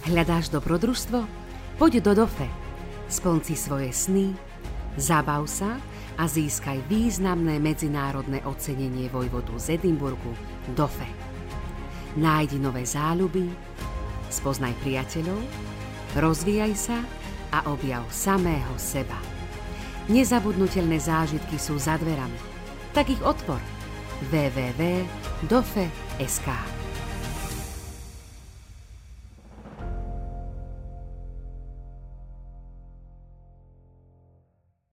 Hľadáš dobrodružstvo? Poď do Dofe. Splň si svoje sny, zabav sa a získaj významné medzinárodné ocenenie vojvodu z Edinburgu Dofe. Nájdi nové záľuby, spoznaj priateľov, rozvíjaj sa a objav samého seba. Nezabudnutelné zážitky sú za dverami. Tak ich otvor. www.dofe.sk